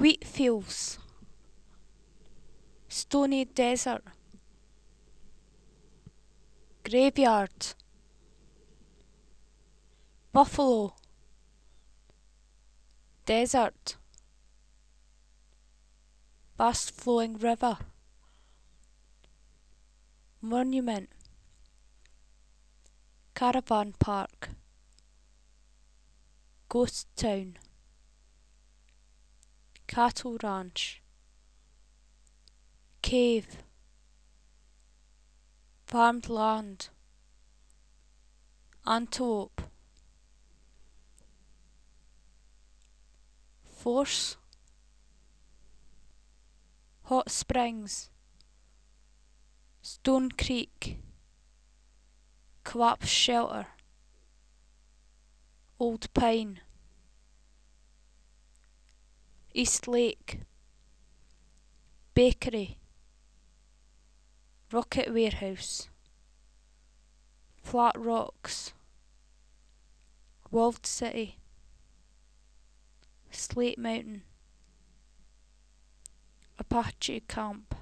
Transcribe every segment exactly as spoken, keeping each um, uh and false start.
wheat fields, stony desert, graveyard, buffalo, desert, fast flowing river, monument, caravan park, ghost town, cattle ranch, cave, farmed land, antelope, force, hot springs, Stone Creek, collapsed shelter, old pine, East Lake, bakery, rocket warehouse, flat rocks, walled city, Slate Mountain, Apache camp,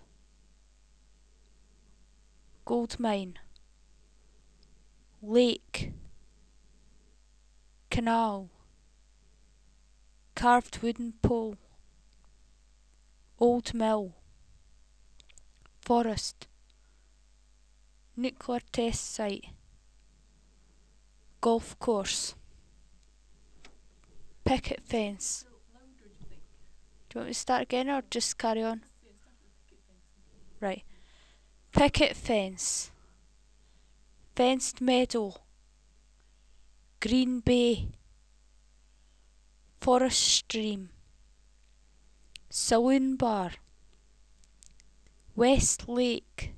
gold mine, lake, canal, carved wooden pole, old mill, forest, nuclear test site, golf course, picket fence. Do you want me to start again or just carry on? Right. Picket fence, fenced meadow, green bay, forest stream, saloon bar, West Lake,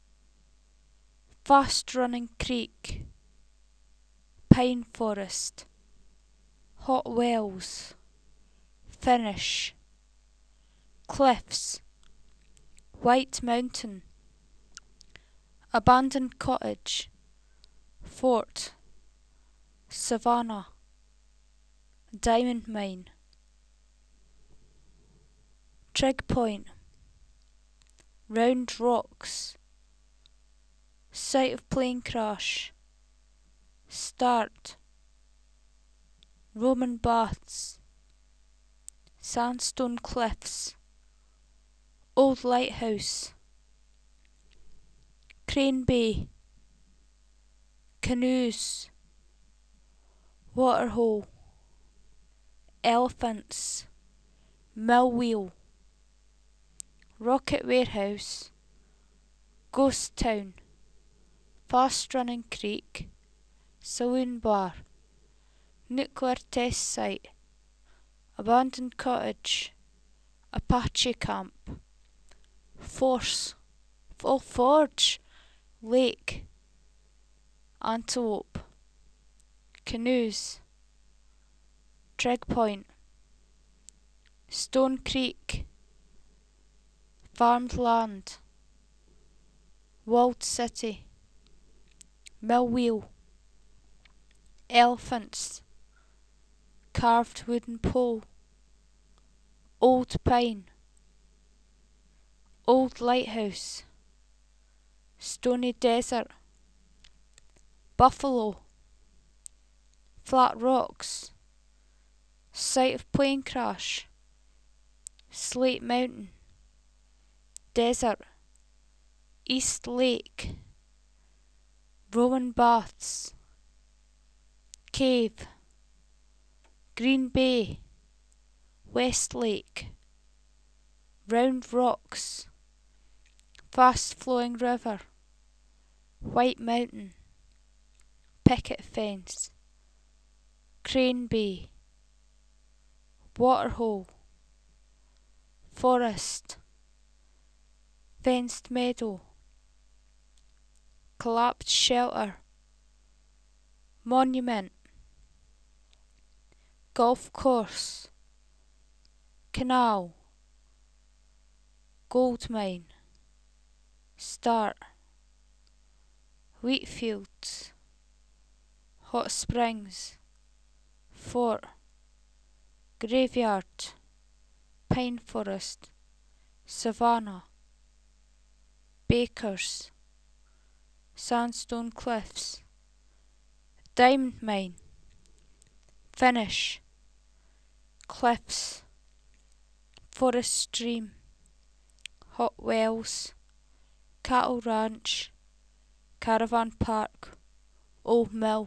fast running creek, pine forest, hot wells, finish, cliffs, white mountain, abandoned cottage, fort, savannah, diamond mine, trig point, round rocks, site of plane crash, start, Roman baths, sandstone cliffs, old lighthouse, Crane Bay, canoes, waterhole, elephants, mill wheel, rocket warehouse, ghost town, fast running creek, saloon bar, nuclear test site, abandoned cottage, Apache camp, force, oh forge, lake, antelope, canoes, trig point, Stone Creek, farmed land, walled city, mill wheel, elephants, carved wooden pole, old pine, old lighthouse, stony desert, buffalo, flat rocks, site of plane crash, Slate Mountain, desert, East Lake, Roman baths, cave, Green Bay, West Lake, round rocks, fast flowing river, white mountain, picket fence, Crane Bay, waterhole, forest, fenced meadow, collapsed shelter, monument, golf course, canal, gold mine, start, wheat fields, hot springs, fort, graveyard, pine forest, savanna, bakers, sandstone cliffs, diamond mine, finish, cliffs, forest stream, hot wells, cattle ranch, caravan park, old mill.